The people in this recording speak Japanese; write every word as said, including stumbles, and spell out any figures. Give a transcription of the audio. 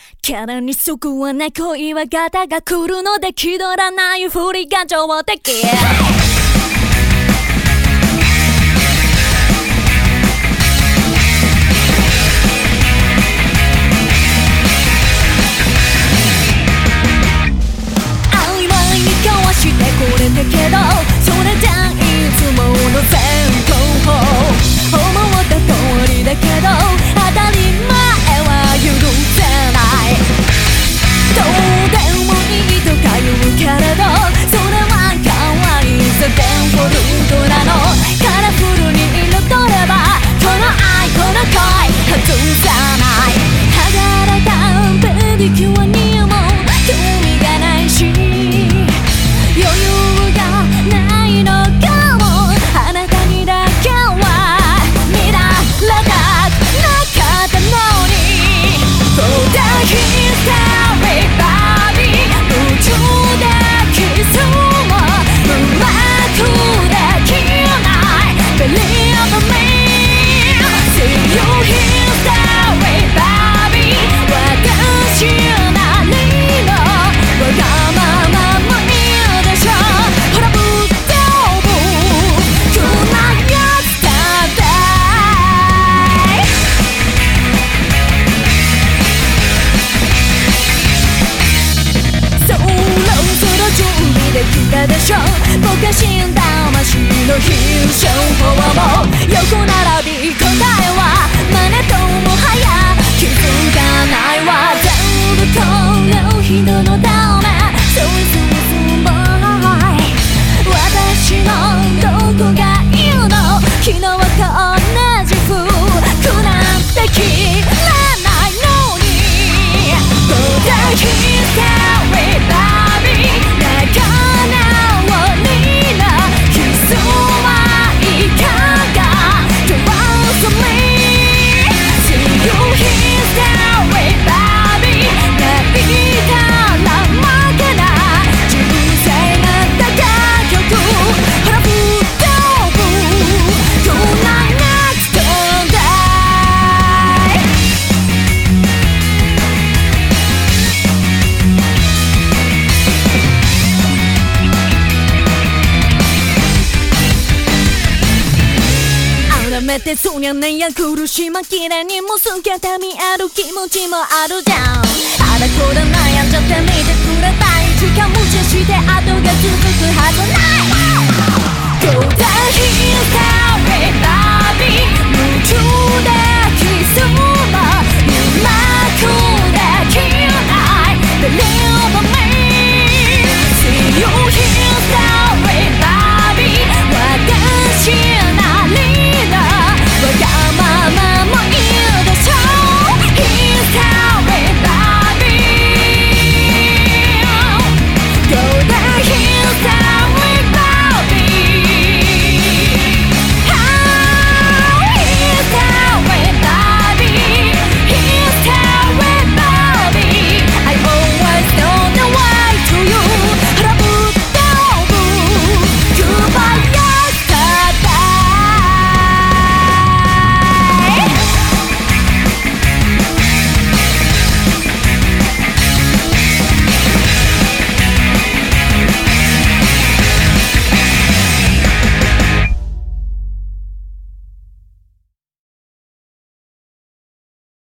キャラにそぐわない恋はガタが来るので気取らないふりが上的。曖昧に交わしてこれだけどそれじゃいつもの先行法思った通りだけど当たり前は許せない。どうでもいいとか言うけれどそれは可愛さでフォルトなの。カラフルに彩ればこの愛この恋外さない。剥がれたペディキュアにも興味がないし余裕がないのかも。あなたにだけは見られたくなかったのに。For the history baby 夢中でキスもうまくできない Believe me See you history baby 私なりのわがままもいいでしょ。ほらぶっ飛ぶこんなやつだってそろそろ準備できたでしょ。ぼかしん魂の必勝法も横並び答えは真似ともはや気づかないわ。全部この人のため So it's it's boy 私のどこがいいの。昨日は同じ服なんて着らないのに。For the history baby 仲直りなキスはいかが Trust me See you history baby 泣いたら負けない人生なんだ楽曲。ほらぶっ飛ぶこんなネクストデイ。改めてそりゃねや苦し紛れにも透けて見える気持ちもあるじゃん。あらこら悩んじゃって見てくれたい時間無視して後が続くはずない。Go the history